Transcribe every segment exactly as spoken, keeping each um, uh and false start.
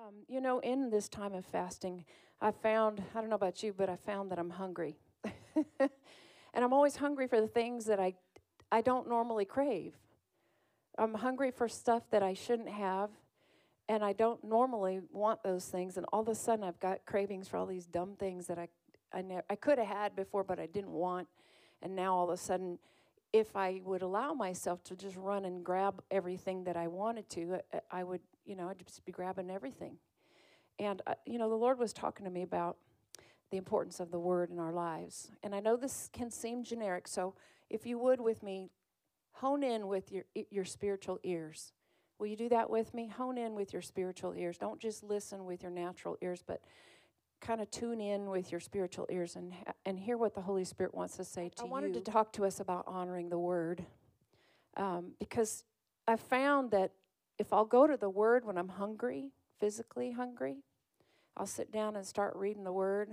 Um, you know, in this time of fasting, I found, I don't know about you, but I found that I'm hungry. And I'm always hungry for the things that I, I don't normally crave. I'm hungry for stuff that I shouldn't have, and I don't normally want those things. And all of a sudden, I've got cravings for all these dumb things that I, I, ne- I could have had before, but I didn't want. And now all of a sudden, if I would allow myself to just run and grab everything that I wanted to, I, I would, you know, I'd just be grabbing everything. And, uh, you know, the Lord was talking to me about the importance of the Word in our lives. And I know this can seem generic, so if you would with me, hone in with your your spiritual ears. Will you do that with me? Hone in with your spiritual ears. Don't just listen with your natural ears, but kind of tune in with your spiritual ears and and hear what the Holy Spirit wants to say to you. I wanted to talk to us about honoring the Word, um, because I found that if I'll go to the Word when I'm hungry, physically hungry, I'll sit down and start reading the Word.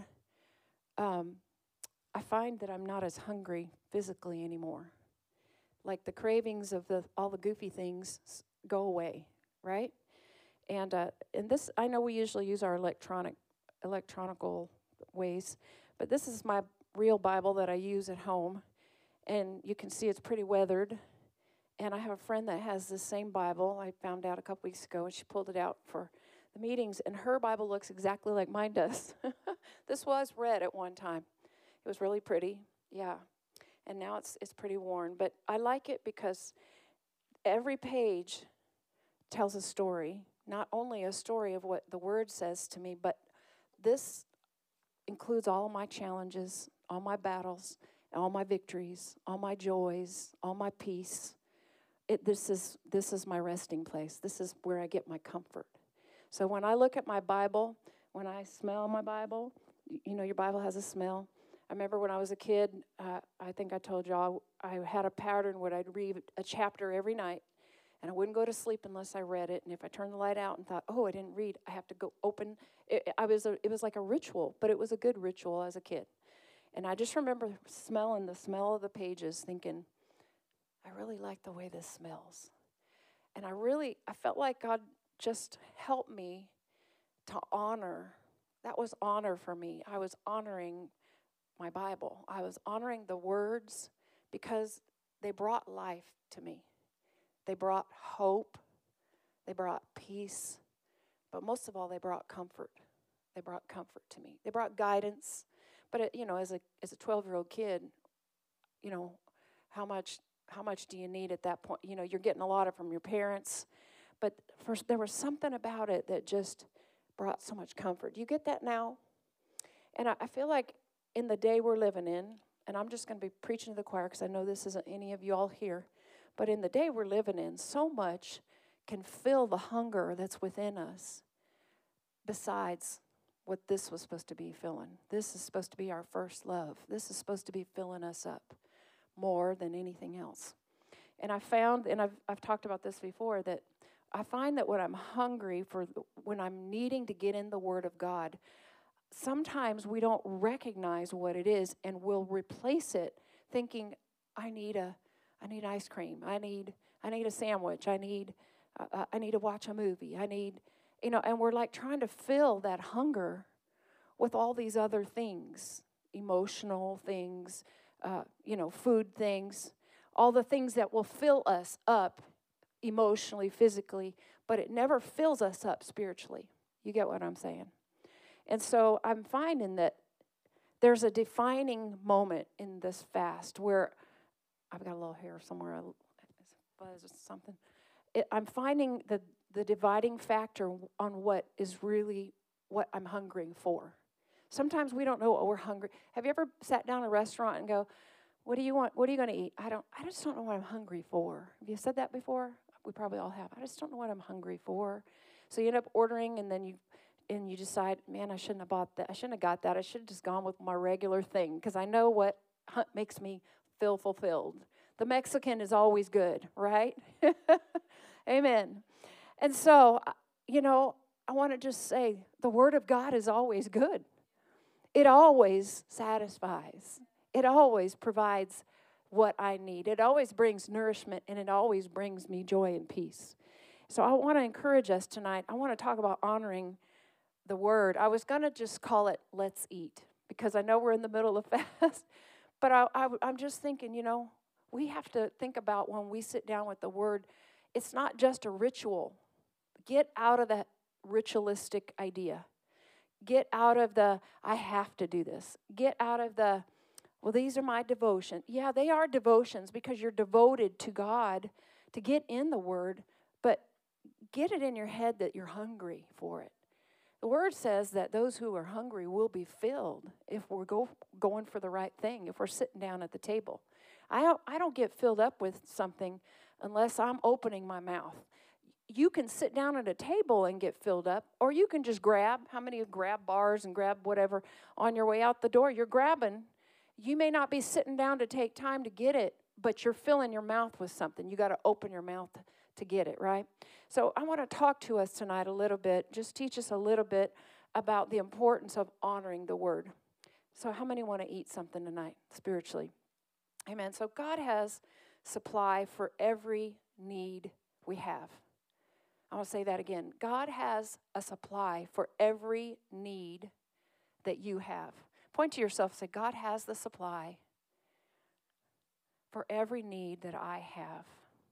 Um, I find that I'm not as hungry physically anymore. Like the cravings of the all the goofy things go away, right? And uh, and this, I know we usually use our electronic, electronical ways, but this is my real Bible that I use at home, and you can see it's pretty weathered. And I have a friend that has the same Bible. I found out a couple weeks ago, and she pulled it out for the meetings, and her Bible looks exactly like mine does. This was red at one time. It was really pretty, yeah. And now it's it's pretty worn. But I like it because every page tells a story, not only a story of what the Word says to me, but this includes all of my challenges, all my battles, all my victories, all my joys, all my peace. It, this is this is my resting place. This is where I get my comfort. So when I look at my Bible, when I smell my Bible, you know, your Bible has a smell. I remember when I was a kid, uh, I think I told y'all, I had a pattern where I'd read a chapter every night, and I wouldn't go to sleep unless I read it. And if I turned the light out and thought, oh, I didn't read, I have to go open. It, I was a, it was like a ritual, but it was a good ritual as a kid. And I just remember smelling the smell of the pages, thinking, I really like the way this smells. And I really, I felt like God just helped me to honor. That was honor for me. I was honoring my Bible. I was honoring the words because they brought life to me. They brought hope. They brought peace. But most of all, they brought comfort. They brought comfort to me. They brought guidance. But, it, you know, as a as a twelve-year-old kid, you know, how much how much do you need at that point? You know, you're getting a lot of from your parents. But first, there was something about it that just brought so much comfort. Do you get that now? And I, I feel like in the day we're living in, and I'm just going to be preaching to the choir because I know this isn't any of you all here, but in the day we're living in, so much can fill the hunger that's within us besides what this was supposed to be filling. This is supposed to be our first love. This is supposed to be filling us up more than anything else. And I found, and I've I've talked about this before, that I find that when I'm hungry for, when I'm needing to get in the Word of God, sometimes we don't recognize what it is, and we'll replace it thinking, I need a, I need ice cream. I need, I need a sandwich. I need, uh, I need to watch a movie. I need, you know, and we're like trying to fill that hunger with all these other things, emotional things, uh, you know, food things, all the things that will fill us up emotionally, physically, but it never fills us up spiritually. You get what I'm saying? And so I'm finding that there's a defining moment in this fast where I've got a little hair somewhere, buzz or something. It, I'm finding the, the dividing factor on what is really what I'm hungering for. Sometimes we don't know what we're hungry. Have you ever sat down at a restaurant and go, what do you want? What are you going to eat? I don't. I just don't know what I'm hungry for. Have you said that before? We probably all have. I just don't know what I'm hungry for. So you end up ordering, and then you and you decide, man, I shouldn't have bought that. I shouldn't have got that. I should have just gone with my regular thing because I know what makes me feel fulfilled. The Mexican is always good, right? Amen. And so, you know, I want to just say the Word of God is always good. It always satisfies. It always provides what I need. It always brings nourishment, and it always brings me joy and peace. So I want to encourage us tonight. I want to talk about honoring the word. I was going to just call it Let's Eat because I know we're in the middle of fast. But I, I, I'm just thinking, you know, we have to think about when we sit down with the word, it's not just a ritual. Get out of that ritualistic idea. Get out of the, I have to do this. Get out of the, well, these are my devotions. Yeah, they are devotions because you're devoted to God to get in the word, but get it in your head that you're hungry for it. The word says that those who are hungry will be filled if we're go, going for the right thing, if we're sitting down at the table. I don't, I don't get filled up with something unless I'm opening my mouth. You can sit down at a table and get filled up, or you can just grab. How many of grab bars and grab whatever on your way out the door? You're grabbing. You may not be sitting down to take time to get it, but you're filling your mouth with something. You got to open your mouth to get it, right? So I want to talk to us tonight a little bit, just teach us a little bit about the importance of honoring the word. So how many want to eat something tonight spiritually? Amen. So God has supply for every need we have. I want to say that again. God has a supply for every need that you have. Point to yourself and say, God has the supply for every need that I have.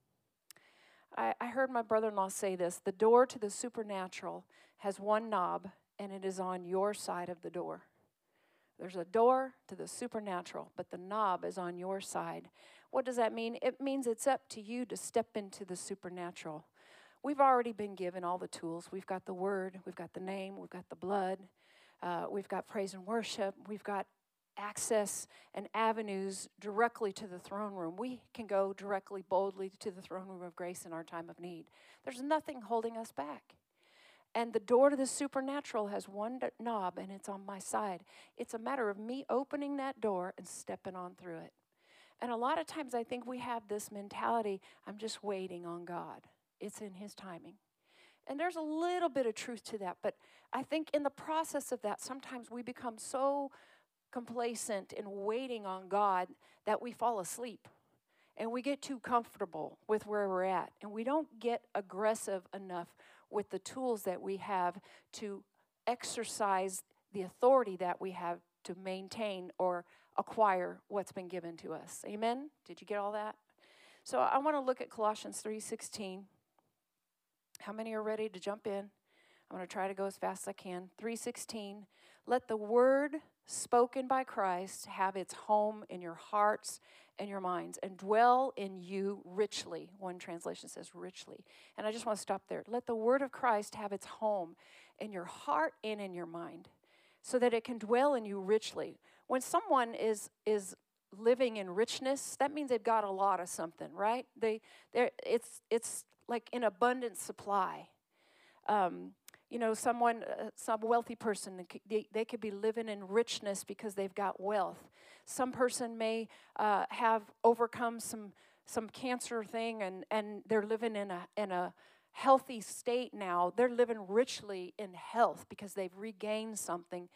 I, I heard my brother-in-law say this: the door to the supernatural has one knob, and it is on your side of the door. There's a door to the supernatural, but the knob is on your side. What does that mean? It means it's up to you to step into the supernatural. We've already been given all the tools. We've got the word, we've got the name, we've got the blood, uh, we've got praise and worship, we've got access and avenues directly to the throne room. We can go directly, boldly to the throne room of grace in our time of need. There's nothing holding us back. And the door to the supernatural has one knob, and it's on my side. It's a matter of me opening that door and stepping on through it. And a lot of times I think we have this mentality, I'm just waiting on God. It's in His timing. And there's a little bit of truth to that, but I think in the process of that, sometimes we become so complacent in waiting on God that we fall asleep. And we get too comfortable with where we're at. And we don't get aggressive enough with the tools that we have to exercise the authority that we have to maintain or acquire what's been given to us. Amen? Did you get all that? So I want to look at Colossians three sixteen. How many are ready to jump in? I'm going to try to go as fast as I can. three sixteen. Let the word spoken by Christ have its home in your hearts and your minds and dwell in you richly. One translation says richly. And I just want to stop there. Let the word of Christ have its home in your heart and in your mind so that it can dwell in you richly. When someone is is living in richness, that means they've got a lot of something, right? They, they're, it's it's like in abundant supply. Um, you know, someone, uh, some wealthy person, they, they could be living in richness because they've got wealth. Some person may uh, have overcome some some cancer thing, and, and they're living in a in a healthy state now. They're living richly in health because they've regained something.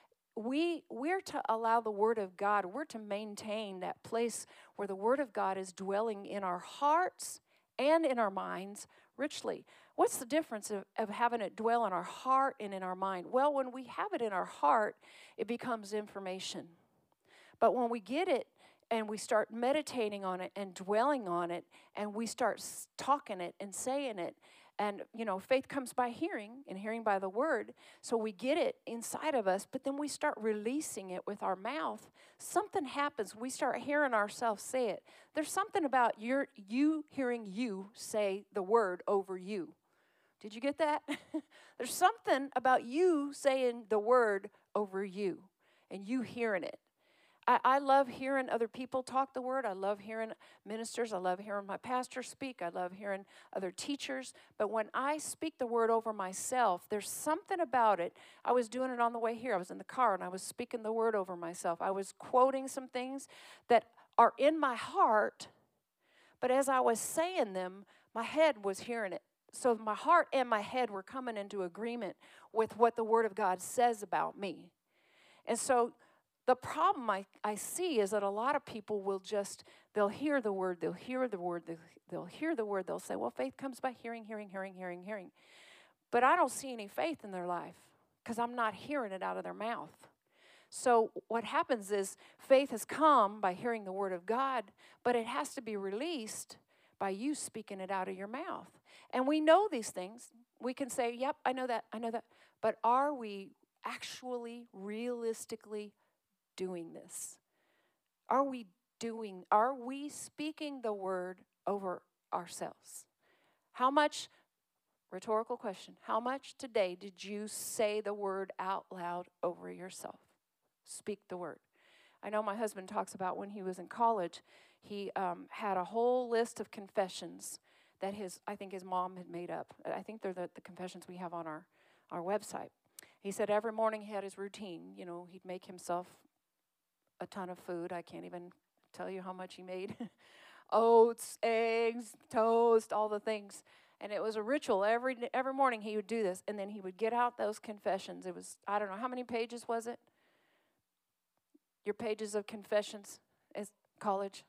We, we're to allow the Word of God, we're to maintain that place where the Word of God is dwelling in our hearts and in our minds richly. What's the difference of, of having it dwell in our heart and in our mind? Well, when we have it in our heart, it becomes information. But when we get it and we start meditating on it and dwelling on it, and we start talking it and saying it, and, you know, faith comes by hearing, and hearing by the word. So we get it inside of us, but then we start releasing it with our mouth. Something happens. We start hearing ourselves say it. There's something about your, you hearing you say the word over you. Did you get that? There's something about you saying the word over you, and you hearing it. I, I love hearing other people talk the word. I love hearing ministers. I love hearing my pastor speak. I love hearing other teachers. But when I speak the word over myself, there's something about it. I was doing it on the way here. I was in the car, and I was speaking the word over myself. I was quoting some things that are in my heart, but as I was saying them, my head was hearing it. So my heart and my head were coming into agreement with what the Word of God says about me. And so The problem I, I see is that a lot of people will just, they'll hear the word, they'll hear the word, they'll, they'll hear the word, they'll say, well, faith comes by hearing, hearing, hearing, hearing, hearing. But I don't see any faith in their life because I'm not hearing it out of their mouth. So what happens is faith has come by hearing the word of God, but it has to be released by you speaking it out of your mouth. And we know these things. We can say, yep, I know that, I know that. But are we actually, realistically doing this? Are we doing, are we speaking the word over ourselves? How much, rhetorical question, how much today did you say the word out loud over yourself? Speak the word. I know my husband talks about when he was in college, he um, had a whole list of confessions that his, I think his mom had made up. I think they're the, the confessions we have on our, our website. He said every morning he had his routine. You know, he'd make himself a ton of food. I can't even tell you how much he made. Oats, eggs, toast, all the things. And it was a ritual. Every every morning he would do this. And then he would get out those confessions. It was, I don't know, how many pages was it? Your pages of confessions as college?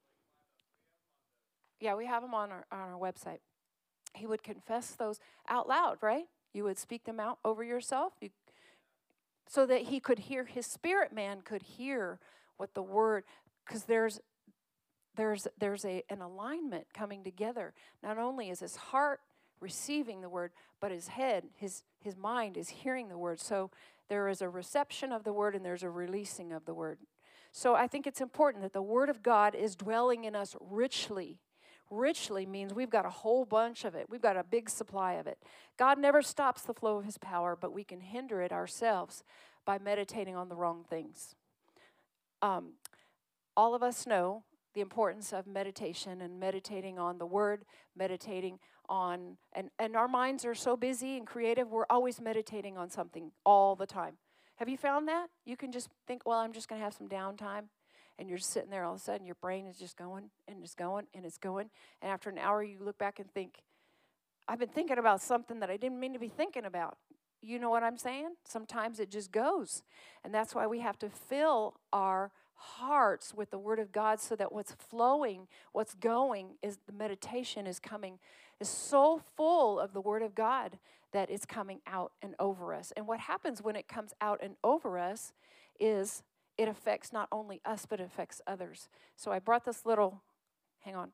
Yeah, we have them on our, on our website. He would confess those out loud, right? You would speak them out over yourself you, so that he could hear, his spirit man could hear what the word, because there's there's there's a an alignment coming together. Not only is his heart receiving the word, but his head, his his mind is hearing the word. So there is a reception of the word and there's a releasing of the word. So I think it's important that the word of God is dwelling in us richly. Richly means we've got a whole bunch of it. We've got a big supply of it. God never stops the flow of his power, but we can hinder it ourselves by meditating on the wrong things. Um, all of us know the importance of meditation and meditating on the word, meditating on, and, and our minds are so busy and creative, we're always meditating on something all the time. Have you found that? You can just think, well, I'm just going to have some downtime. And you're sitting there, all of a sudden, your brain is just going, and it's going, and it's going. And after an hour, you look back and think, I've been thinking about something that I didn't mean to be thinking about. You know what I'm saying? Sometimes it just goes. And that's why we have to fill our hearts with the Word of God so that what's flowing, what's going, is the meditation is coming, is so full of the Word of God that it's coming out and over us. And what happens when it comes out and over us is it affects not only us, but it affects others. So I brought this little, hang on.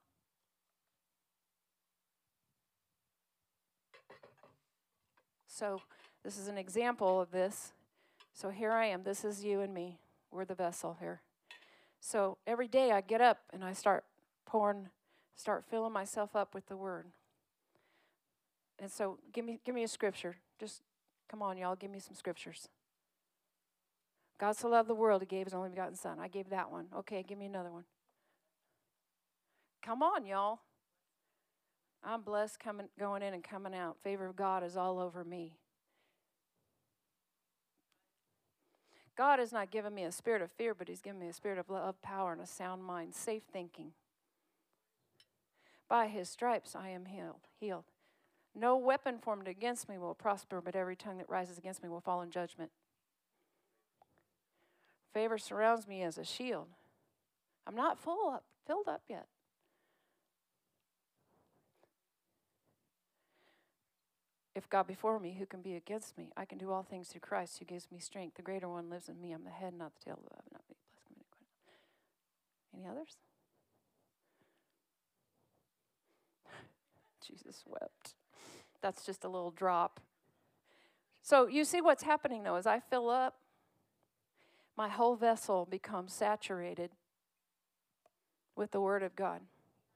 So this is an example of this. So here I am. This is you and me. We're the vessel here. So every day I get up and I start pouring, start filling myself up with the word. And so give me, give me a scripture. Just come on, y'all. Give me some scriptures. God so loved the world, he gave his only begotten son. I gave that one. Okay, give me another one. Come on, y'all. I'm blessed coming, going in and coming out. Favor of God is all over me. God has not given me a spirit of fear, but he's given me a spirit of love, power, and a sound mind, safe thinking. By his stripes I am healed. healed. No weapon formed against me will prosper, but every tongue that rises against me will fall in judgment. Favor surrounds me as a shield. I'm not full up, filled up yet. If God before me, who can be against me? I can do all things through Christ who gives me strength. The greater one lives in me. I'm the head, not the tail. Not me. Any others? Jesus wept. That's just a little drop. So you see what's happening, though, as I fill up, my whole vessel becomes saturated with the Word of God.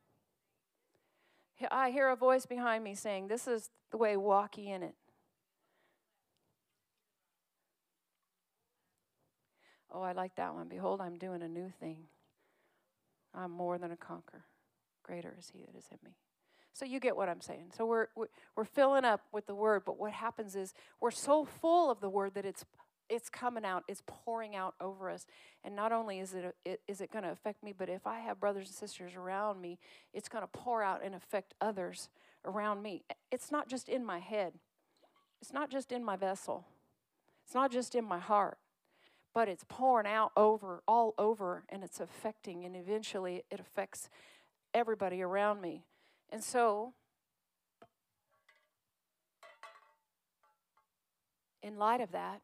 I hear a voice behind me saying, this is the way, walk ye in it. Oh, I like that one. Behold, I'm doing a new thing. I'm more than a conqueror. Greater is he that is in me. So you get what I'm saying. So we're, we're we're filling up with the Word, but what happens is we're so full of the Word that it's it's coming out, it's pouring out over us. And not only is it, it is it going to affect me, but if I have brothers and sisters around me, it's going to pour out and affect others around me. It's not just in my head. It's not just in my vessel. It's not just in my heart. but it's pouring out over, all over, and it's affecting, and eventually it affects everybody around me. And so, in light of that,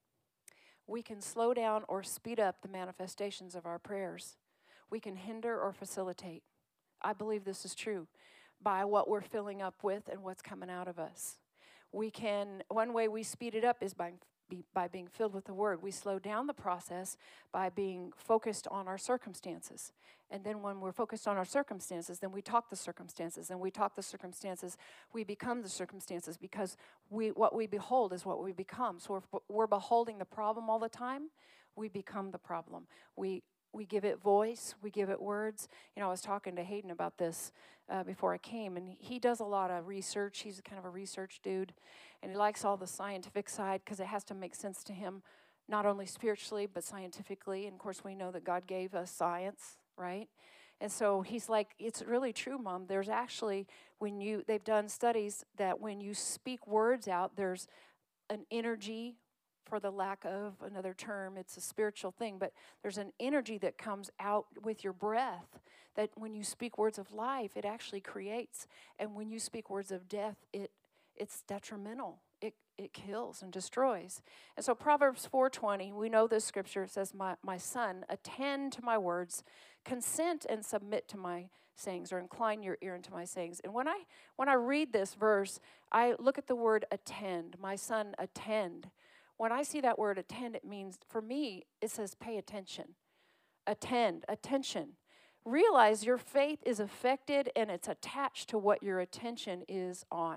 we can slow down or speed up the manifestations of our prayers. We can hinder or facilitate. I believe this is true by what we're filling up with and what's coming out of us. We can, one way we speed it up is by, by being filled with the Word. We slow down the process by being focused on our circumstances. And then when we're focused on our circumstances, then we talk the circumstances. And we talk the circumstances, we become the circumstances, because we what we behold is what we become. So if we're beholding the problem all the time, we become the problem. We we give it voice, we give it words. You know, I was talking to Hayden about this uh, before I came, and he does a lot of research. He's kind of a research dude, and he likes all the scientific side because it has to make sense to him, not only spiritually, but scientifically. And, of course, we know that God gave us science, right? And so he's like, it's really true, Mom. There's actually, when you, they've done studies that when you speak words out, there's an energy, for the lack of another term, it's a spiritual thing, but there's an energy that comes out with your breath that when you speak words of life, it actually creates. And when you speak words of death, it it's detrimental. It it kills and destroys. And so Proverbs four twenty, we know this scripture. It says, my, my son, attend to my words, consent and submit to my sayings, or incline your ear into my sayings. And when I when I read this verse, I look at the word attend. My son, attend. When I see that word attend, it means, for me, it says pay attention. Attend, attention. Realize your faith is affected and it's attached to what your attention is on.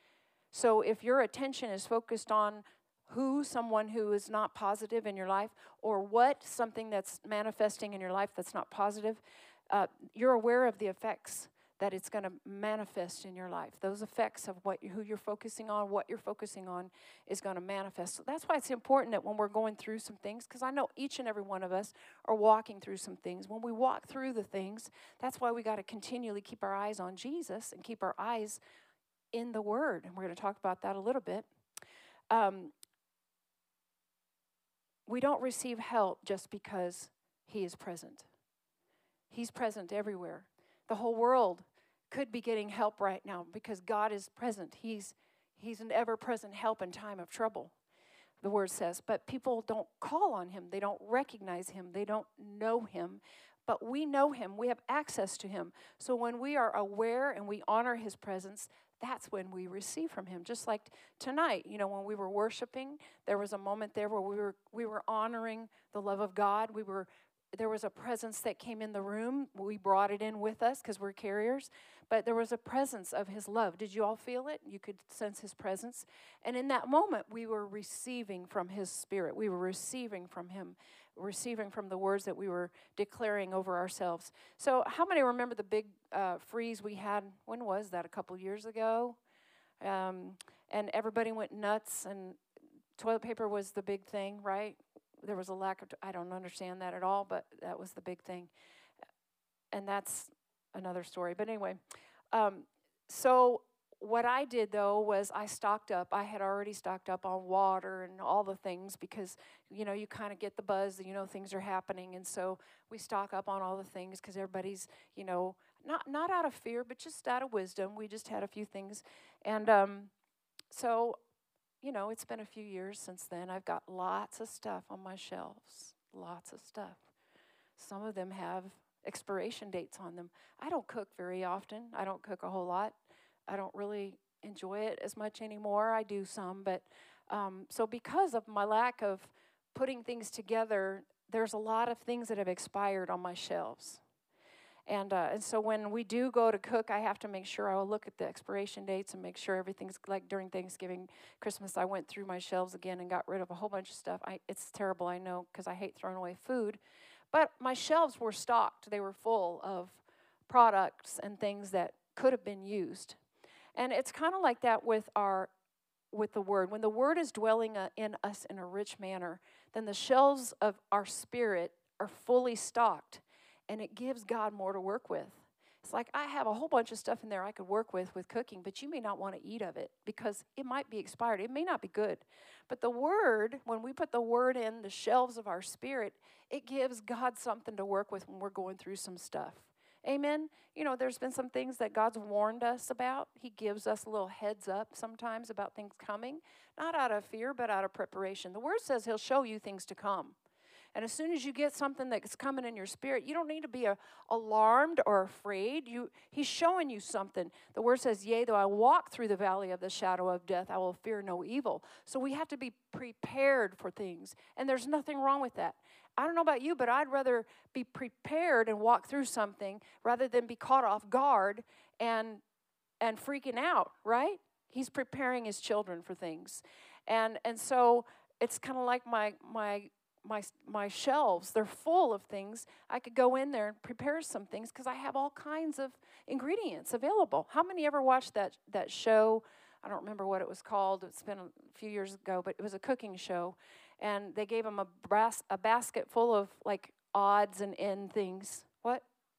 So if your attention is focused on who, someone who is not positive in your life, or what, something that's manifesting in your life that's not positive, uh, you're aware of the effects that it's going to manifest in your life. Those effects of what who you're focusing on, what you're focusing on is going to manifest. So that's why it's important that when we're going through some things, because I know each and every one of us are walking through some things. When we walk through the things, that's why we got to continually keep our eyes on Jesus and keep our eyes in the Word. And we're going to talk about that a little bit. Um, we don't receive help just because He is present. He's present everywhere. The whole world could be getting help right now because God is present. He's He's an ever-present help in time of trouble, the Word says. But people don't call on Him. They don't recognize Him. They don't know Him. But we know Him. We have access to Him. So when we are aware and we honor His presence, that's when we receive from Him. Just like tonight, you know, when we were worshiping, there was a moment there where we were we were honoring the love of God. We were There was a presence that came in the room. We brought it in with us because we're carriers. But there was a presence of His love. Did you all feel it? You could sense His presence. And in that moment, we were receiving from His Spirit. We were receiving from Him, receiving from the words that we were declaring over ourselves. So how many remember the big uh, freeze we had? When was that? A couple years ago? Um, and everybody went nuts, and toilet paper was the big thing, right? There was a lack of, I don't understand that at all, but that was the big thing. And that's another story. But anyway, um, so what I did, though, was I stocked up. I had already stocked up on water and all the things because, you know, you kind of get the buzz, you know, things are happening. And so we stock up on all the things because everybody's, you know, not, not out of fear, but just out of wisdom. We just had a few things. And um, so... You know, it's been a few years since then. I've got lots of stuff on my shelves, lots of stuff. Some of them have expiration dates on them. I don't cook very often. I don't cook a whole lot. I don't really enjoy it as much anymore. I do some, but um, so because of my lack of putting things together, there's a lot of things that have expired on my shelves. And uh, and so when we do go to cook, I have to make sure I will look at the expiration dates and make sure everything's, like during Thanksgiving, Christmas, I went through my shelves again and got rid of a whole bunch of stuff. I, it's terrible, I know, because I hate throwing away food. But my shelves were stocked. They were full of products and things that could have been used. And it's kind of like that with our with the Word. When the Word is dwelling uh, in us in a rich manner, then the shelves of our spirit are fully stocked. And it gives God more to work with. It's like, I have a whole bunch of stuff in there I could work with with cooking, but you may not want to eat of it because it might be expired. It may not be good. But the Word, when we put the Word in the shelves of our spirit, it gives God something to work with when we're going through some stuff. Amen? You know, there's been some things that God's warned us about. He gives us a little heads up sometimes about things coming, not out of fear, but out of preparation. The Word says He'll show you things to come. And as soon as you get something that's coming in your spirit, you don't need to be a, alarmed or afraid. You, he's showing you something. The Word says, yea, though I walk through the valley of the shadow of death, I will fear no evil. So we have to be prepared for things. And there's nothing wrong with that. I don't know about you, but I'd rather be prepared and walk through something rather than be caught off guard and, and freaking out, right? He's preparing his children for things. And, and so it's kind of like my, my, My my shelves, they're full of things. I could go in there and prepare some things because I have all kinds of ingredients available. How many ever watched that that show? I don't remember what it was called. It's been a few years ago, but it was a cooking show. And they gave them a, brass, a basket full of, like, odds and end things. What?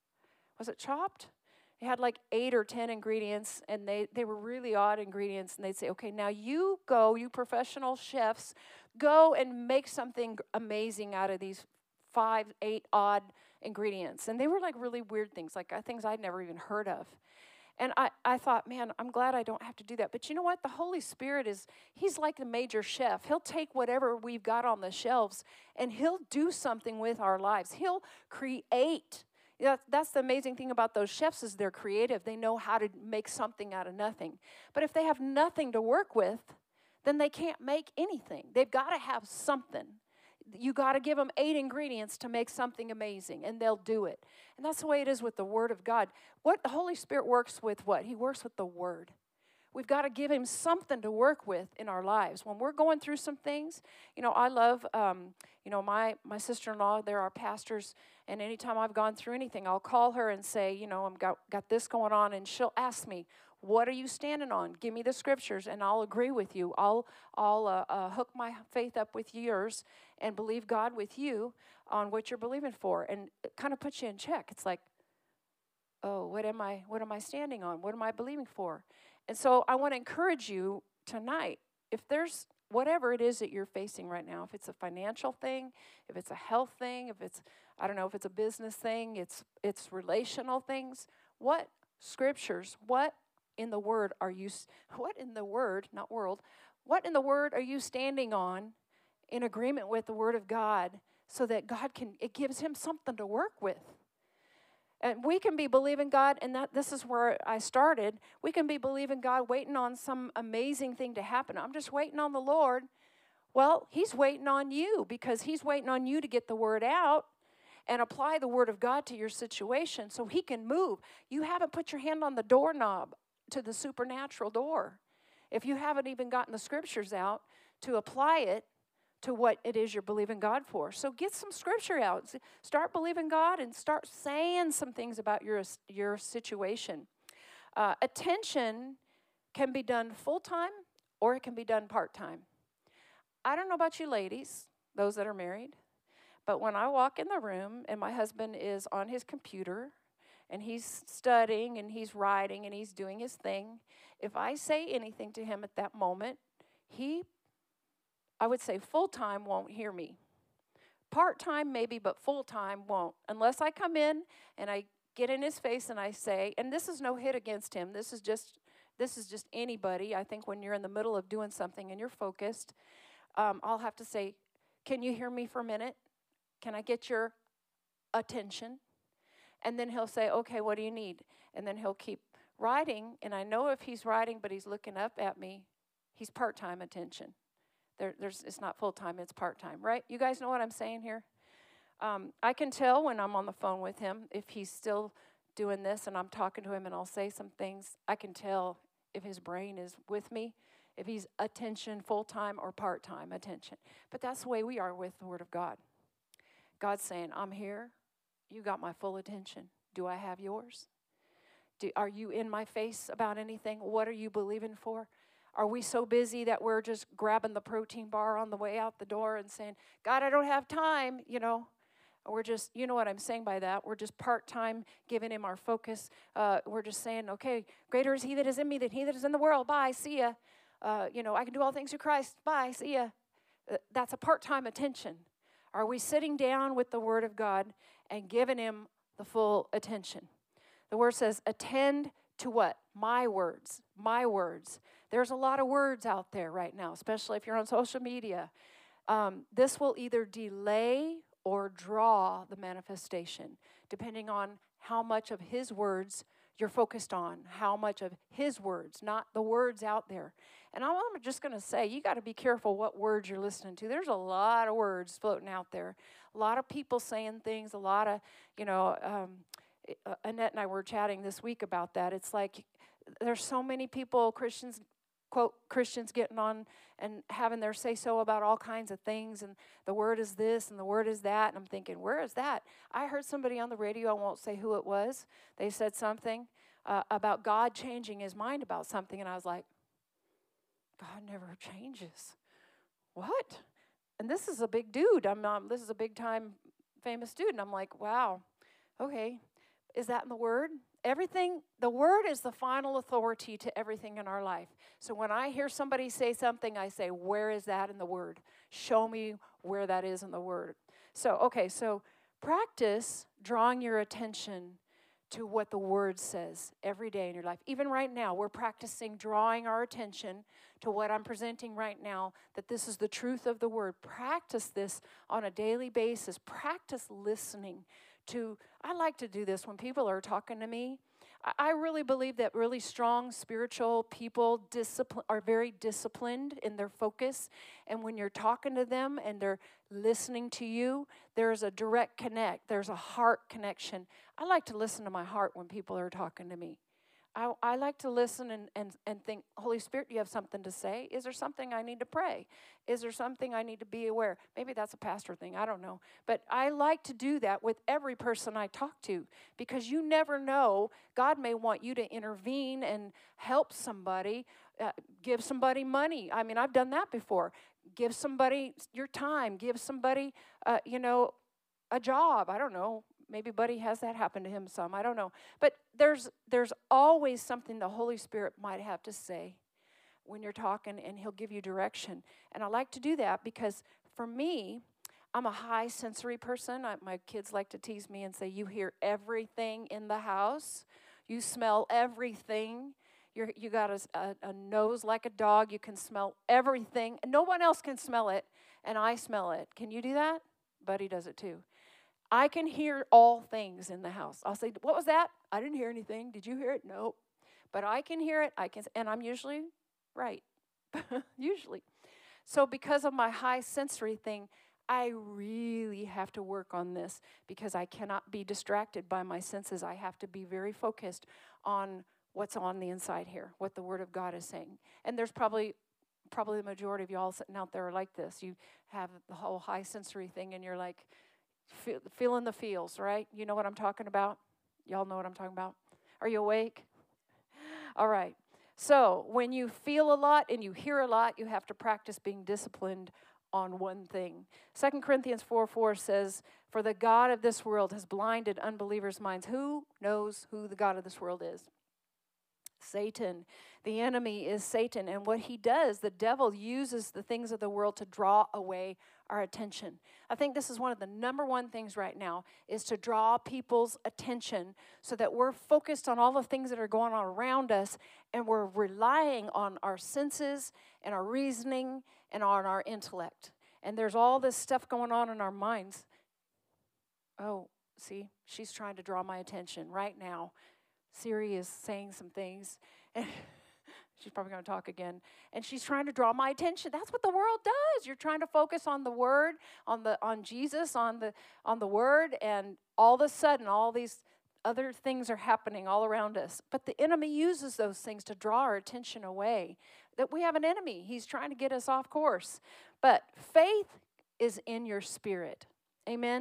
Was it Chopped? It had like eight or ten ingredients, and they, they were really odd ingredients. And they'd say, okay, now you go, you professional chefs, go and make something amazing out of these five, eight odd ingredients. And they were like really weird things, like uh, things I'd never even heard of. And I, I thought, man, I'm glad I don't have to do that. But you know what? The Holy Spirit is, he's like the major chef. He'll take whatever we've got on the shelves, and he'll do something with our lives. He'll create. Yeah, that's the amazing thing about those chefs is they're creative. They know how to make something out of nothing. But if they have nothing to work with, then they can't make anything. They've got to have something. You got to give them eight ingredients to make something amazing, and they'll do it. And that's the way it is with the Word of God. What the Holy Spirit works with what? He works with the Word. We've got to give him something to work with in our lives. When we're going through some things, you know, I love, um, you know, my, my sister-in-law, they're our pastors, and anytime I've gone through anything, I'll call her and say, you know, I've got, got this going on, and she'll ask me, what are you standing on? Give me the scriptures, and I'll agree with you. I'll, I'll uh, uh, hook my faith up with yours and believe God with you on what you're believing for, and it kind of puts you in check. It's like, oh, what am I, what am I standing on? What am I believing for? And so I want to encourage you tonight, if there's whatever it is that you're facing right now, if it's a financial thing, if it's a health thing, if it's, I don't know, if it's a business thing, it's it's relational things, what scriptures, what in the Word are you, what in the Word, not world, what in the Word are you standing on in agreement with the Word of God so that God can, it gives him something to work with? And we can be believing God, and that this is where I started. We can be believing God, waiting on some amazing thing to happen. I'm just waiting on the Lord. Well, he's waiting on you because he's waiting on you to get the word out and apply the word of God to your situation so he can move. You haven't put your hand on the doorknob to the supernatural door. If you haven't even gotten the scriptures out to apply it to what it is you're believing God for. So get some scripture out. Start believing God and start saying some things about your, your situation. Uh, attention can be done full-time or it can be done part-time. I don't know about you ladies, those that are married, but when I walk in the room and my husband is on his computer and he's studying and he's writing and he's doing his thing, if I say anything to him at that moment, he I would say full-time won't hear me. Part-time maybe, but full-time won't. Unless I come in and I get in his face and I say, and this is no hit against him. This is just this is just anybody. I think when you're in the middle of doing something and you're focused, um, I'll have to say, can you hear me for a minute? Can I get your attention? And then he'll say, okay, what do you need? And then he'll keep writing, and I know if he's writing but he's looking up at me, he's part-time attention. There, there's, it's not full-time, it's part-time, right? You guys know what I'm saying here? Um, I can tell when I'm on the phone with him if he's still doing this and I'm talking to him and I'll say some things. I can tell if his brain is with me, if he's attention full-time or part-time attention. But that's the way we are with the Word of God. God's saying, I'm here. You got my full attention. Do I have yours? Do, are you in my face about anything? What are you believing for? Are we so busy that we're just grabbing the protein bar on the way out the door and saying, God, I don't have time, you know? We're just, you know what I'm saying by that. We're just part-time giving him our focus. Uh, we're just saying, okay, greater is he that is in me than he that is in the world. Bye, see ya. Uh, you know, I can do all things through Christ. Bye, see ya. Uh, that's a part-time attention. Are we sitting down with the Word of God and giving him the full attention? The Word says, attend to what? My words. My words. There's a lot of words out there right now, especially if you're on social media. Um, this will either delay or draw the manifestation, depending on how much of his words you're focused on, how much of his words, not the words out there. And I'm just going to say, you got to be careful what words you're listening to. There's a lot of words floating out there, a lot of people saying things, a lot of, you know, um, Annette and I were chatting this week about that. It's like there's so many people, Christians, quote, Christians getting on and having their say-so about all kinds of things, and the word is this and the word is that, and I'm thinking, where is that? I heard somebody on the radio, I won't say who it was, they said something uh, about God changing his mind about something, and I was like, God never changes. What? And this is a big dude. I'm um, this is a big-time famous dude, and I'm like, wow, okay, is that in the word? Everything, the word is the final authority to everything in our life. So when I hear somebody say something, I say, where is that in the word? Show me where that is in the word. So, okay, so practice drawing your attention to what the word says every day in your life. Even right now, we're practicing drawing our attention to what I'm presenting right now, that this is the truth of the word. Practice this on a daily basis. Practice listening to, I like to do this when people are talking to me. I really believe that really strong spiritual people discipline, are very disciplined in their focus. And when you're talking to them and they're listening to you, there's a direct connect. There's a heart connection. I like to listen to my heart when people are talking to me. I, I like to listen and, and, and think, Holy Spirit, do you have something to say? Is there something I need to pray? Is there something I need to be aware? Maybe that's a pastor thing. I don't know. But I like to do that with every person I talk to, because you never know. God may want you to intervene and help somebody, uh, give somebody money. I mean, I've done that before. Give somebody your time. Give somebody, uh, you know, a job. I don't know. Maybe Buddy has that happen to him some. I don't know. But there's there's always something the Holy Spirit might have to say when you're talking, and he'll give you direction. And I like to do that because for me, I'm a high sensory person. I, my kids like to tease me and say, you hear everything in the house. You smell everything. You're, you got a, a, a nose like a dog. You can smell everything. No one else can smell it, and I smell it. Can you do that? Buddy does it too. I can hear all things in the house. I'll say, what was that? I didn't hear anything. Did you hear it? No. But I can hear it. I can, and I'm usually right. Usually. So because of my high sensory thing, I really have to work on this because I cannot be distracted by my senses. I have to be very focused on what's on the inside here, what the Word of God is saying. And there's probably probably the majority of y'all sitting out there are like this. You have the whole high sensory thing, and you're like, Feel, feeling the feels, right? You know what I'm talking about? Y'all know what I'm talking about? Are you awake? All right. So when you feel a lot and you hear a lot, you have to practice being disciplined on one thing. Second Corinthians four four says, for the God of this world has blinded unbelievers' minds. Who knows who the God of this world is? Satan. The enemy is Satan. And what he does, the devil uses the things of the world to draw away our attention. I think this is one of the number one things right now, is to draw people's attention so that we're focused on all the things that are going on around us, and we're relying on our senses and our reasoning and on our intellect. And there's all this stuff going on in our minds. Oh, see, she's trying to draw my attention right now. Siri is saying some things, and she's probably going to talk again, and she's trying to draw my attention. That's what the world does. You're trying to focus on the Word, on the on Jesus, on the on the Word, and all of a sudden, all these other things are happening all around us. But the enemy uses those things to draw our attention away. That we have an enemy. He's trying to get us off course. But faith is in your spirit. Amen.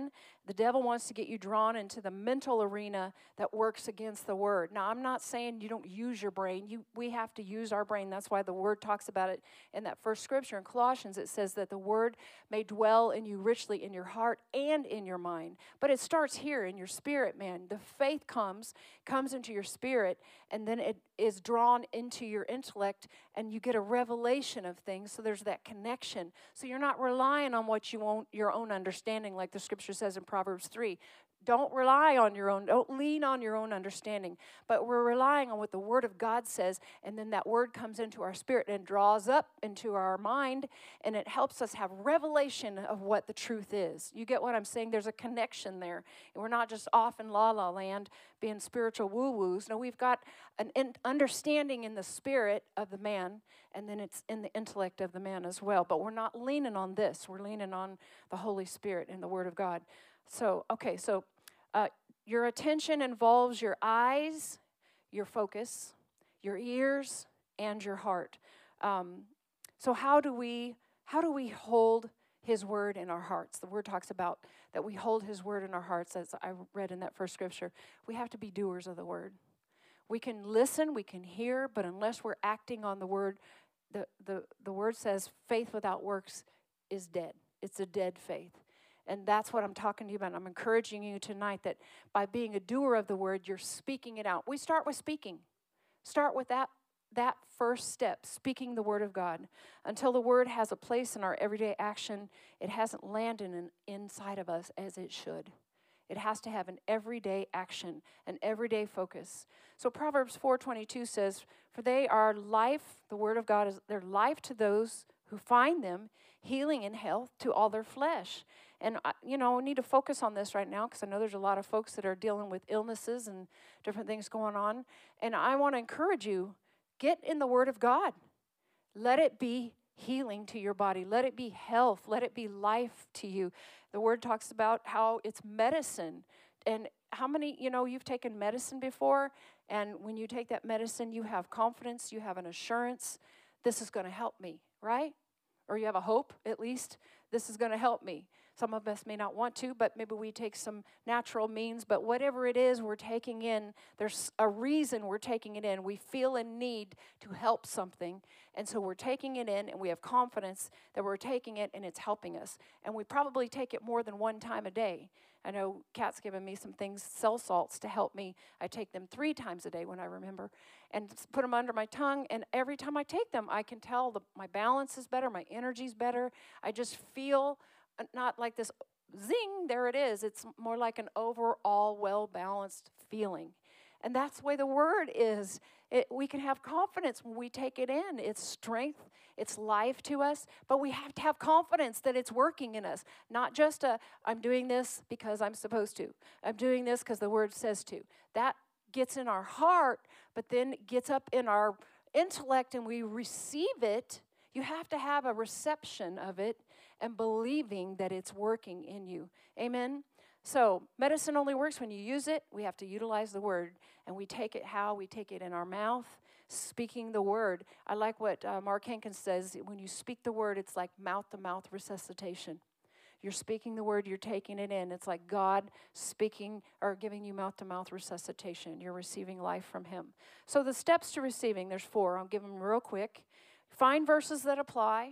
The devil wants to get you drawn into the mental arena that works against the word. Now, I'm not saying you don't use your brain. You, we have to use our brain. That's why the word talks about it in that first scripture in Colossians. It says that the word may dwell in you richly in your heart and in your mind. But it starts here in your spirit, man. The faith comes, comes into your spirit, and then it is drawn into your intellect, and you get a revelation of things. So there's that connection. So you're not relying on what you want, your own understanding, like the scripture says in Proverbs three. Don't rely on your own, don't lean on your own understanding, but we're relying on what the Word of God says, and then that Word comes into our spirit and draws up into our mind, and it helps us have revelation of what the truth is. You get what I'm saying? There's a connection there, and we're not just off in la-la land being spiritual woo-woos. No, we've got an in- understanding in the spirit of the man, and then it's in the intellect of the man as well, but we're not leaning on this. We're leaning on the Holy Spirit and the Word of God. So, okay, so uh, your attention involves your eyes, your focus, your ears, and your heart. Um, so how do we how do we hold His Word in our hearts? The Word talks about that we hold His Word in our hearts, as I read in that first scripture. We have to be doers of the Word. We can listen, we can hear, but unless we're acting on the Word, the, the, the Word says faith without works is dead. It's a dead faith. And that's what I'm talking to you about. I'm encouraging you tonight that by being a doer of the word, you're speaking it out. We start with speaking. Start with that, that first step, speaking the word of God. Until the word has a place in our everyday action, it hasn't landed in, inside of us as it should. It has to have an everyday action, an everyday focus. So Proverbs four twenty-two says, for they are life, the word of God is their life to those who find them, healing and health to all their flesh. And, you know, we need to focus on this right now because I know there's a lot of folks that are dealing with illnesses and different things going on. And I want to encourage you, get in the Word of God. Let it be healing to your body. Let it be health. Let it be life to you. The Word talks about how it's medicine. And how many, you know, you've taken medicine before, and when you take that medicine, you have confidence, you have an assurance, this is going to help me, right? Or you have a hope, at least, this is going to help me. Some of us may not want to, but maybe we take some natural means. But whatever it is we're taking in, there's a reason we're taking it in. We feel a need to help something, and so we're taking it in, and we have confidence that we're taking it, and it's helping us. And we probably take it more than one time a day. I know Kat's given me some things, cell salts, to help me. I take them three times a day when I remember, and put them under my tongue, and every time I take them, I can tell the, my balance is better, my energy's better. I just feel not like this zing, there it is. It's more like an overall well-balanced feeling. And that's the way the word is. It, we can have confidence when we take it in. It's strength, it's life to us, but we have to have confidence that it's working in us. Not just a, I'm doing this because I'm supposed to. I'm doing this because the word says to. That gets in our heart, but then gets up in our intellect and we receive it. You have to have a reception of it and believing that it's working in you. Amen? So medicine only works when you use it. We have to utilize the word. And we take it how? We take it in our mouth, speaking the word. I like what uh, Mark Hankins says. When you speak the word, it's like mouth-to-mouth resuscitation. You're speaking the word, you're taking it in. It's like God speaking or giving you mouth-to-mouth resuscitation. You're receiving life from him. So the steps to receiving, there's four. I'll give them real quick. Find verses that apply.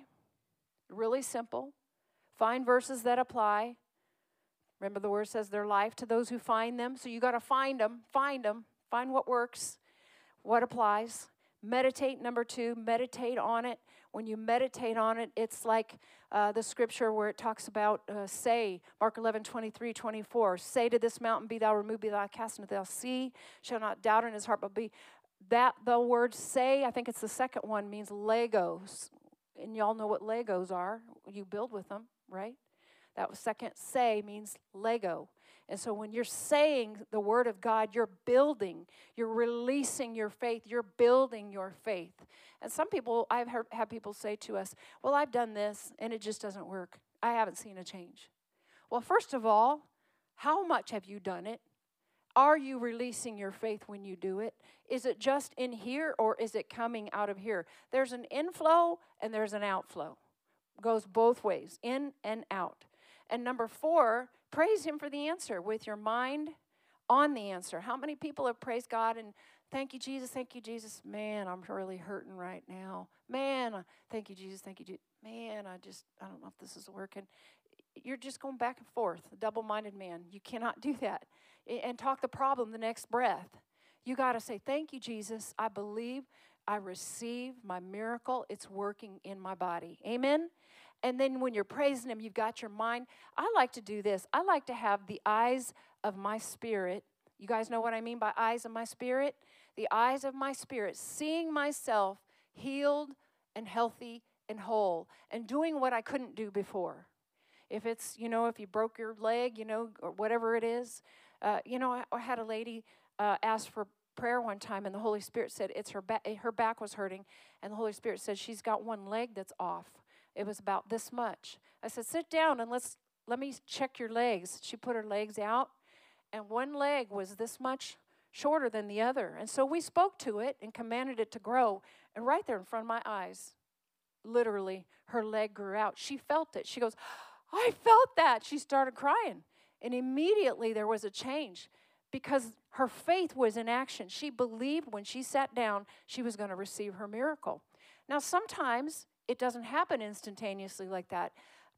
Really simple. Find verses that apply. Remember the word says they're life to those who find them. So you got to find them. Find them. Find what works. What applies. Meditate, number two. Meditate on it. When you meditate on it, it's like uh, the scripture where it talks about uh, say, Mark eleven, twenty-three, twenty-four. Say to this mountain, be thou removed, be thou cast into the sea. Shall not doubt in his heart, but be that the word say, I think it's the second one, means Legos. And y'all know what Legos are. You build with them, right? That was second say means Lego. And so when you're saying the word of God, you're building, you're releasing your faith, you're building your faith. And some people, I've heard, had people say to us, well, I've done this and it just doesn't work. I haven't seen a change. Well, first of all, how much have you done it? Are you releasing your faith when you do it? Is it just in here or is it coming out of here? There's an inflow and there's an outflow. It goes both ways, in and out. And number four, praise him for the answer with your mind on the answer. How many people have praised God and thank you, Jesus, thank you, Jesus. Man, I'm really hurting right now. Man, uh, thank you, Jesus, thank you, Jesus. Man, I just, I don't know if this is working. You're just going back and forth, a double-minded man. You cannot do that. And talk the problem the next breath. You got to say, thank you, Jesus. I believe, I receive my miracle. It's working in my body. Amen? And then when you're praising him, you've got your mind. I like to do this. I like to have the eyes of my spirit. You guys know what I mean by eyes of my spirit? The eyes of my spirit, seeing myself healed and healthy and whole and doing what I couldn't do before. If it's, you know, if you broke your leg, you know, or whatever it is. Uh, you know, I, I had a lady uh, ask for prayer one time, and the Holy Spirit said it's her back. Her back was hurting, and the Holy Spirit said she's got one leg that's off. It was about this much. I said, sit down and let's let me check your legs. She put her legs out, and one leg was this much shorter than the other. And so we spoke to it and commanded it to grow. And right there in front of my eyes, literally, her leg grew out. She felt it. She goes, I felt that. She started crying. And immediately there was a change because her faith was in action. She believed when she sat down, she was going to receive her miracle. Now, sometimes it doesn't happen instantaneously like that.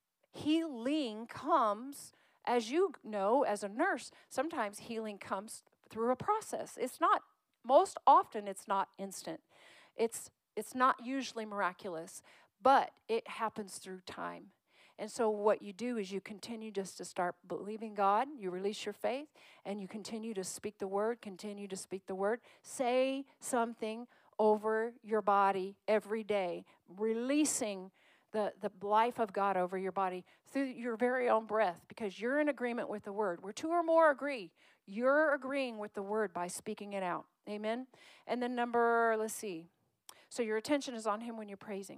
Healing comes, as you know, as a nurse, sometimes healing comes through a process. It's not, most often it's not instant. It's, it's not usually miraculous, but it happens through time. And so what you do is you continue just to start believing God, you release your faith, and you continue to speak the word, continue to speak the word. Say something over your body every day, releasing the, the life of God over your body through your very own breath, because you're in agreement with the word. Where two or more agree, you're agreeing with the word by speaking it out. Amen? And then number, let's see. So your attention is on him when you're praising.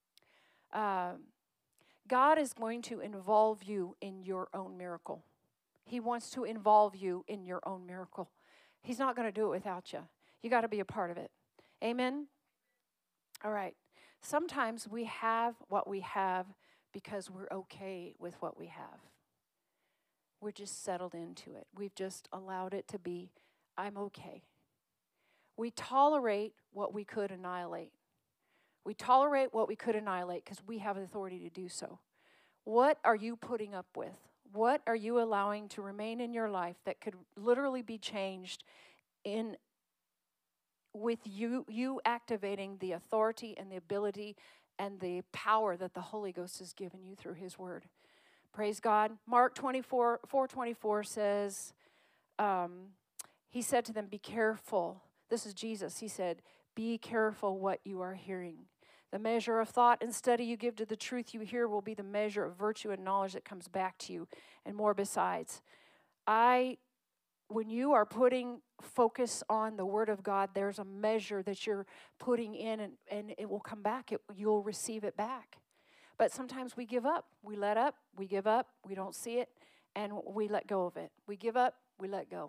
Um, God is going to involve you in your own miracle. He wants to involve you in your own miracle. He's not going to do it without you. You got to be a part of it. Amen? All right. Sometimes we have what we have because we're okay with what we have. We're just settled into it. We've just allowed it to be, I'm okay. We tolerate what we could annihilate. We tolerate what we could annihilate because we have the authority to do so. What are you putting up with? What are you allowing to remain in your life that could literally be changed in with you, you activating the authority and the ability and the power that the Holy Ghost has given you through his word? Praise God. Mark twenty-four, four twenty-four says, um, he said to them, be careful. This is Jesus. He said, be careful what you are hearing. The measure of thought and study you give to the truth you hear will be the measure of virtue and knowledge that comes back to you, and more besides. I, when you are putting focus on the Word of God, there's a measure that you're putting in, and, and it will come back. It, you'll receive it back. But sometimes we give up. We let up. We give up. We don't see it, and we let go of it. We give up. We let go.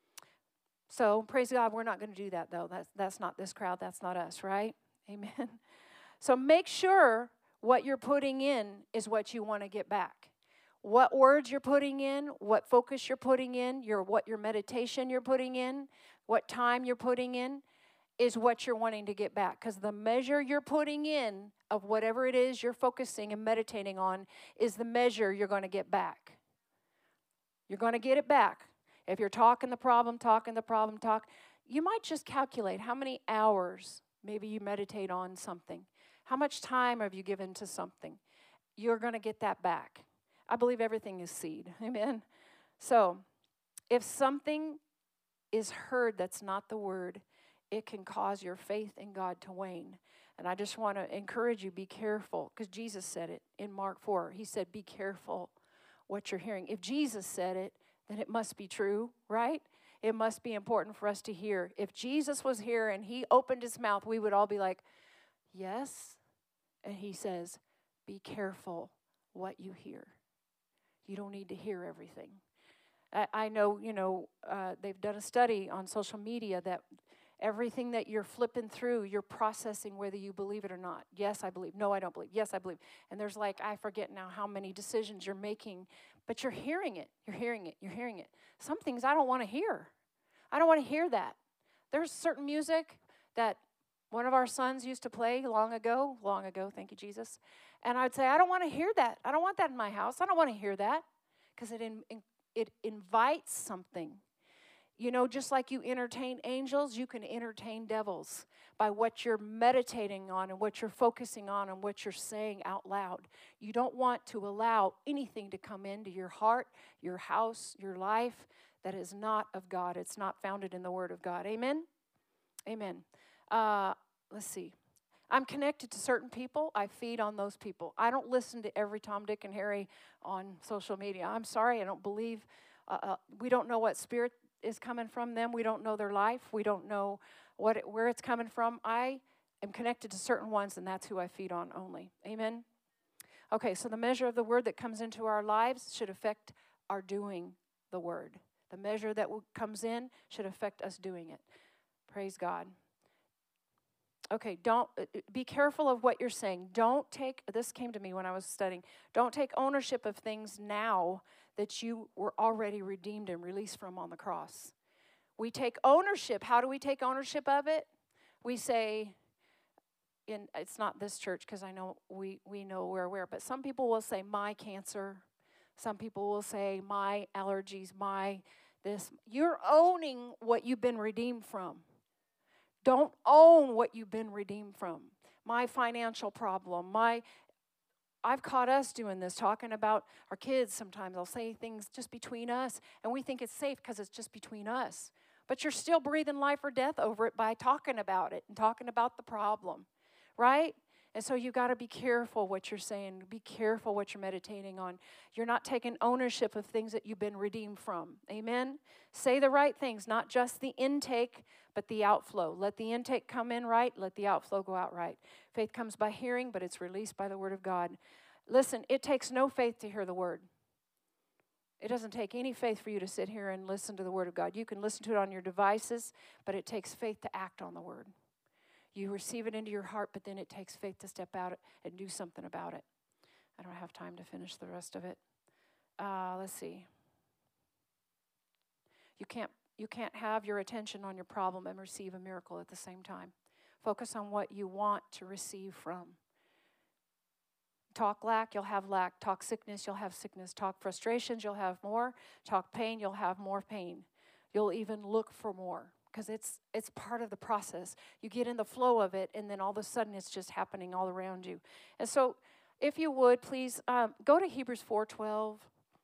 So, praise God, we're not going to do that, though. That's, that's not this crowd. That's not us, right? Amen. So make sure what you're putting in is what you want to get back. What words you're putting in, what focus you're putting in, your what your meditation you're putting in, what time you're putting in is what you're wanting to get back. Because the measure you're putting in of whatever it is you're focusing and meditating on is the measure you're going to get back. You're going to get it back. If you're talking the problem, talking the problem, talk, you might just calculate how many hours maybe you meditate on something. How much time have you given to something? You're going to get that back. I believe everything is seed. Amen. So if something is heard that's not the word, it can cause your faith in God to wane. And I just want to encourage you, be careful, because Jesus said it in Mark four. He said, be careful what you're hearing. If Jesus said it, then it must be true, right? It must be important for us to hear. If Jesus was here and he opened his mouth, we would all be like, yes. And he says, be careful what you hear. You don't need to hear everything. I, I know, you know, uh, they've done a study on social media that Everything that you're flipping through, you're processing whether you believe it or not. Yes, I believe. No, I don't believe. Yes, I believe. And there's like, I forget now how many decisions you're making, but you're hearing it. You're hearing it. You're hearing it. Some things I don't want to hear. I don't want to hear that. There's certain music that one of our sons used to play long ago, long ago, thank you, Jesus. And I'd say, I don't want to hear that. I don't want that in my house. I don't want to hear that because it, in, in, it invites something. You know, just like you entertain angels, you can entertain devils by what you're meditating on and what you're focusing on and what you're saying out loud. You don't want to allow anything to come into your heart, your house, your life that is not of God. It's not founded in the Word of God. Amen? Amen. Uh, let's see. I'm connected to certain people. I feed on those people. I don't listen to every Tom, Dick, and Harry on social media. I'm sorry. I don't believe. Uh, uh, we don't know what spirit is coming from them. We don't know their life. We don't know what it, where it's coming from. I am connected to certain ones, and that's who I feed on only. Amen? Okay, so the measure of the word that comes into our lives should affect our doing the word. The measure that w- comes in should affect us doing it. Praise God. Okay, don't uh, be careful of what you're saying. Don't take, this came to me when I was studying, don't take ownership of things now that you were already redeemed and released from on the cross. We take ownership. How do we take ownership of it? We say, in it's not this church because I know we, we know we're aware, but some people will say, my cancer. Some people will say, my allergies, my this. You're owning what you've been redeemed from. Don't own what you've been redeemed from. My financial problem, my, I've caught us doing this, talking about our kids sometimes. They'll say things just between us, and we think it's safe because it's just between us. But you're still breathing life or death over it by talking about it and talking about the problem, right? And so you got to be careful what you're saying. Be careful what you're meditating on. You're not taking ownership of things that you've been redeemed from. Amen? Say the right things, not just the intake, but the outflow. Let the intake come in right. Let the outflow go out right. Faith comes by hearing, but it's released by the word of God. Listen, it takes no faith to hear the word. It doesn't take any faith for you to sit here and listen to the word of God. You can listen to it on your devices, but it takes faith to act on the word. You receive it into your heart, but then it takes faith to step out and do something about it. I don't have time to finish the rest of it. Uh, let's see. You can't, you can't have your attention on your problem and receive a miracle at the same time. Focus on what you want to receive from. Talk lack, you'll have lack. Talk sickness, you'll have sickness. Talk frustrations, you'll have more. Talk pain, you'll have more pain. You'll even look for more. Because it's it's part of the process. You get in the flow of it, and then all of a sudden it's just happening all around you. And so, if you would, please um, go to Hebrews four twelve.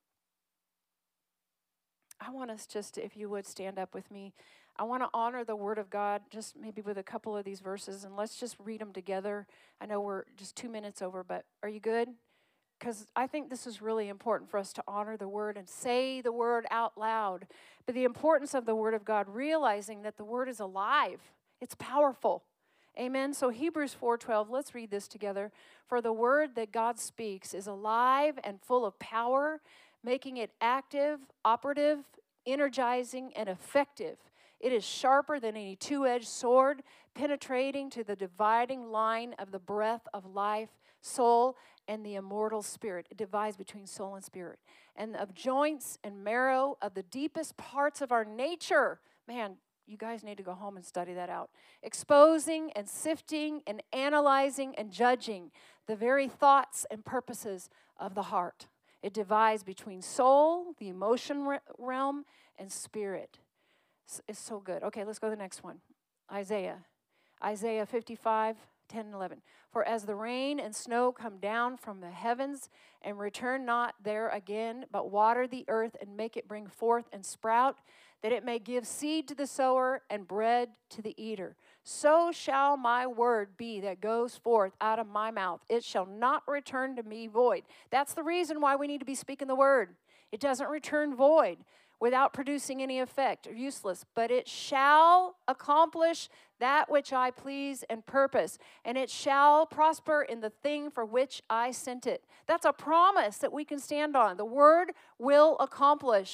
I want us just to, if you would, stand up with me. I want to honor the Word of God, just maybe with a couple of these verses, and let's just read them together. I know we're just two minutes over, but are you good? Because I think this is really important for us to honor the Word and say the Word out loud. But the importance of the Word of God, realizing that the Word is alive. It's powerful. Amen? So Hebrews four twelve, let's read this together. For the Word that God speaks is alive and full of power, making it active, operative, energizing, and effective. It is sharper than any two-edged sword, penetrating to the dividing line of the breath of life, soul, and the immortal spirit. It divides between soul and spirit. And of joints and marrow, of the deepest parts of our nature. Man, you guys need to go home and study that out. Exposing and sifting and analyzing and judging the very thoughts and purposes of the heart. It divides between soul, the emotion realm, and spirit. It's so good. Okay, let's go to the next one. Isaiah. Isaiah fifty-five, ten and eleven. For as the rain and snow come down from the heavens and return not there again, but water the earth and make it bring forth and sprout, that it may give seed to the sower and bread to the eater, so shall my word be that goes forth out of my mouth. It shall not return to me void. That's the reason why we need to be speaking the word. It doesn't return void without producing any effect or useless, but it shall accomplish that which I please and purpose, and it shall prosper in the thing for which I sent it. That's a promise that we can stand on. The word will accomplish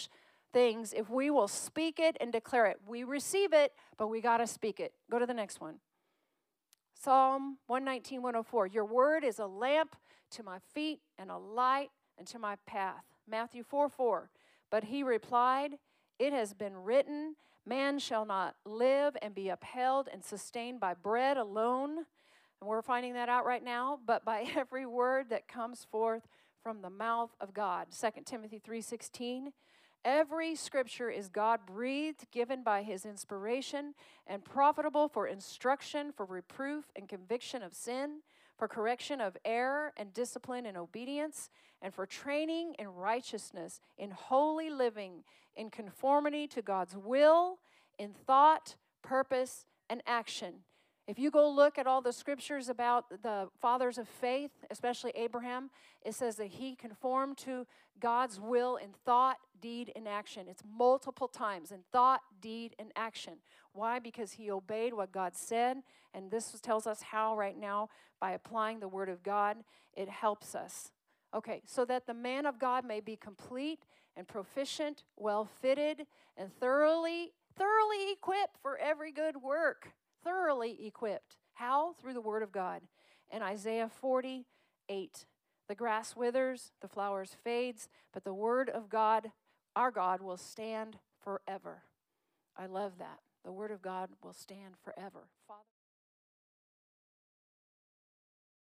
things if we will speak it and declare it. We receive it, but we got to speak it. Go to the next one. Psalm one nineteen, one oh four. Your word is a lamp to my feet and a light unto my path. Matthew four, four. But he replied, it has been written, man shall not live and be upheld and sustained by bread alone. And we're finding that out right now, but by every word that comes forth from the mouth of God. Second Timothy three sixteen. Every scripture is God-breathed, given by his inspiration, and profitable for instruction, for reproof and conviction of sin, for correction of error and discipline in obedience, and for training in righteousness, in holy living, in conformity to God's will, in thought, purpose, and action. If you go look at all the scriptures about the fathers of faith, especially Abraham, it says that he conformed to God's will in thought, deed, and action. It's multiple times in thought, deed, and action. Why? Because he obeyed what God said, and this tells us how right now, by applying the word of God, it helps us. Okay, so that the man of God may be complete and proficient, well-fitted, and thoroughly, thoroughly equipped for every good work. Thoroughly equipped. How? Through the word of God. And Isaiah forty, eight. The grass withers, the flowers fades, but the word of God, our God, will stand forever. I love that. The word of God will stand forever. Father.